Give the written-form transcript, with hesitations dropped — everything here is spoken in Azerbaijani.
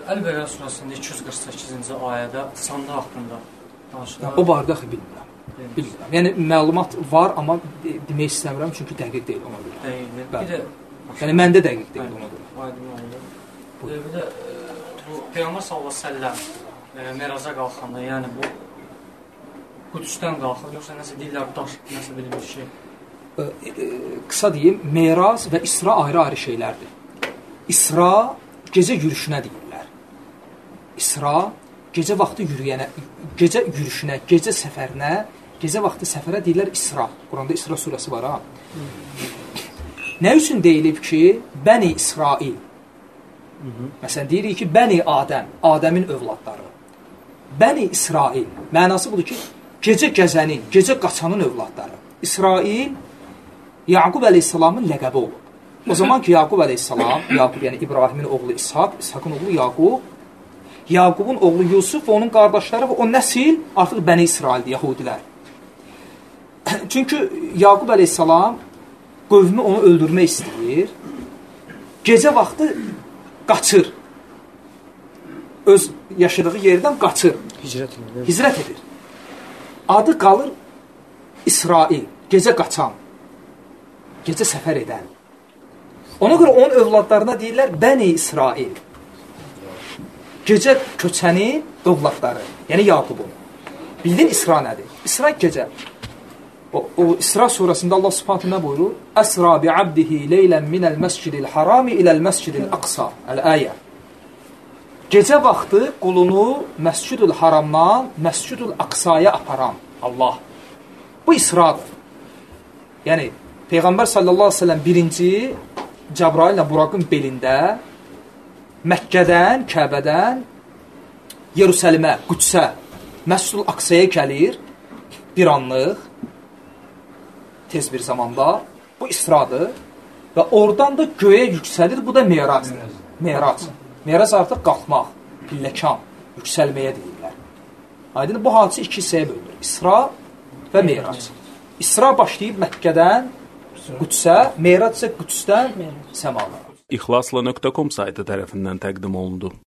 Əl-Bəqərə surəsində 248-ci ayədə sandı haqqında danışılır. O barədə bilmirəm. Bilmirəm. Yəni məlumat var, amma demək istəmirəm çünki dəqiq deyil ona görə. Deyil. Bir də yəni məndə dəqiq deyil ona görə. Aydın oldu. Bir də bu Peyğəmbər sallallahu əleyhi və səlləm Meraca qalxanda, yəni bu Qudüsdən qalxır, yoxsa nəsə deyirlər daş, nəsə bir şey. Qısa deyim, Meraz və İsra ayrı-ayrı şeylərdir. İsra gecə yürüşünə deyirlər. İsra gecə vaxtı yürüyənə, gecə yürüşünə, gecə səfərinə, gecə vaxtı səfərə deyirlər İsra. Quranda İsra surəsi var ha. Nə üçün deyilib ki, Bəni İsrail? Məsələn, deyirik ki, Bəni Adəm, Adəmin övladları. Bəni İsrail, mənası budur ki, gecə gəzənin, gecə qaçanın övladları. İsrail, Yaqub əleyhissalamın ləqəbi olub. O zaman ki, Yaqub əleyhissalam, Yaqub yəni İbrahimin oğlu İshak, İshakın oğlu Yaqub, Yaqubun oğlu Yusuf və onun qardaşları və o nəsil artıq Bəni İsraildir, Yahudilər. Çünki Yaqub əleyhissalam qövmü onu öldürmək istəyir, gecə vaxtı qaçır, öz yaşadığı yerdən qaçır, hicrət edir. Adı qalır İsrail, gecə qaçan, gecə səfər edən. Ona görə onun övladlarına deyirlər Bəni İsrail. Gecə köçənin övladları, yəni Yaqubun. Bildin İsra nədir? İsra gecə. O İsra surəsində Allah Subhanahu nə buyurur? Əsra bi abdihi leylən minəl məscidil harami iləl məscidil aqsa. Əl-ayə. Gecə vaxtı qulunu Məscidül Haramdan Məscidül Aqsaya aparan Allah. Bu İsradır. Yəni Peyğəmbər sallallahu əleyhi və səlləm birinci Cəbrail ilə Buraqın belində Məkkədən, Kəbədən Yerusəlimə, Qüdsə, Məscidül Aqsaya gəlir bir anlıq, tez bir zamanda. Bu İsradır və oradan da göyə yüksəlir. Bu da Meracdır. Merac. Merac artıq qalxmaq, pilləkan, yüksəlməyə deyirlər. Aydın, bu hadisi iki hissəyə bölünür. İsra və Merac. İsra başlayıb Məkkədən Qüdsə, Merac isə Qüdsdən səmalara. İxlasla.com saytı tərəfindən təqdim olundu.